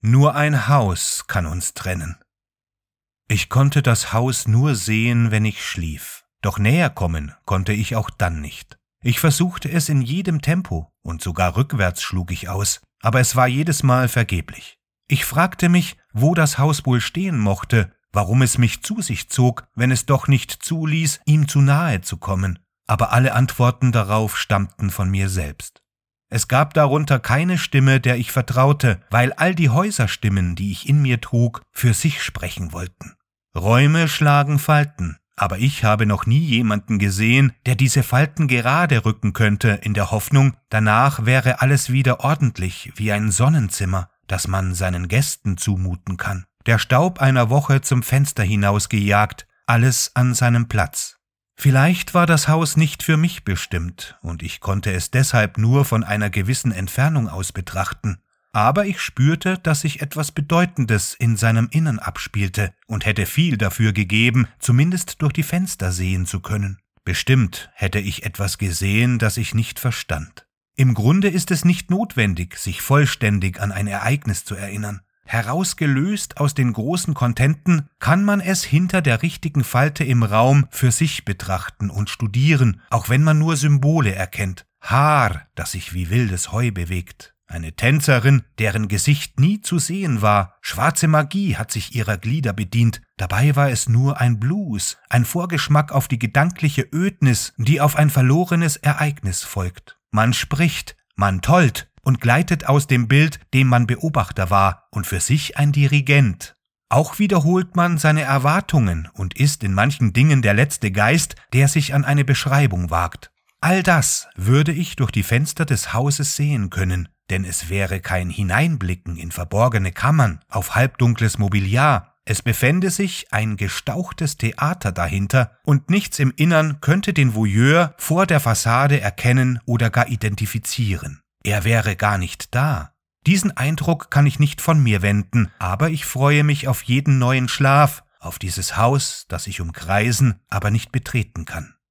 Nur ein Haus kann uns trennen. Ich konnte das Haus nur sehen, wenn ich schlief. Doch näher kommen konnte ich auch dann nicht. Ich versuchte es in jedem Tempo und sogar rückwärts schlug ich aus, aber es war jedes Mal vergeblich. Ich fragte mich, wo das Haus wohl stehen mochte, warum es mich zu sich zog, wenn es doch nicht zuließ, ihm zu nahe zu kommen. Aber alle Antworten darauf stammten von mir selbst. Es gab darunter keine Stimme, der ich vertraute, weil all die Häuserstimmen, die ich in mir trug, für sich sprechen wollten. Räume schlagen Falten, aber ich habe noch nie jemanden gesehen, der diese Falten gerade rücken könnte, in der Hoffnung, danach wäre alles wieder ordentlich wie ein Sonnenzimmer, das man seinen Gästen zumuten kann. Der Staub einer Woche zum Fenster hinausgejagt, alles an seinem Platz. Vielleicht war das Haus nicht für mich bestimmt, und ich konnte es deshalb nur von einer gewissen Entfernung aus betrachten. Aber ich spürte, dass sich etwas Bedeutendes in seinem Innern abspielte und hätte viel dafür gegeben, zumindest durch die Fenster sehen zu können. Bestimmt hätte ich etwas gesehen, das ich nicht verstand. Im Grunde ist es nicht notwendig, sich vollständig an ein Ereignis zu erinnern. Herausgelöst aus den großen Kontenten kann man es hinter der richtigen Falte im Raum für sich betrachten und studieren, auch wenn man nur Symbole erkennt. Haar, das sich wie wildes Heu bewegt. Eine Tänzerin, deren Gesicht nie zu sehen war. Schwarze Magie hat sich ihrer Glieder bedient. Dabei war es nur ein Blues, ein Vorgeschmack auf die gedankliche Ödnis, die auf ein verlorenes Ereignis folgt. Man spricht, man tollt und gleitet aus dem Bild, dem man Beobachter war und für sich ein Dirigent. Auch wiederholt man seine Erwartungen und ist in manchen Dingen der letzte Geist, der sich an eine Beschreibung wagt. All das würde ich durch die Fenster des Hauses sehen können, denn es wäre kein Hineinblicken in verborgene Kammern, auf halbdunkles Mobiliar. Es befände sich ein gestauchtes Theater dahinter und nichts im Innern könnte den Voyeur vor der Fassade erkennen oder gar identifizieren. Er wäre gar nicht da. Diesen Eindruck kann ich nicht von mir wenden, aber ich freue mich auf jeden neuen Schlaf, auf dieses Haus, das ich umkreisen, aber nicht betreten kann.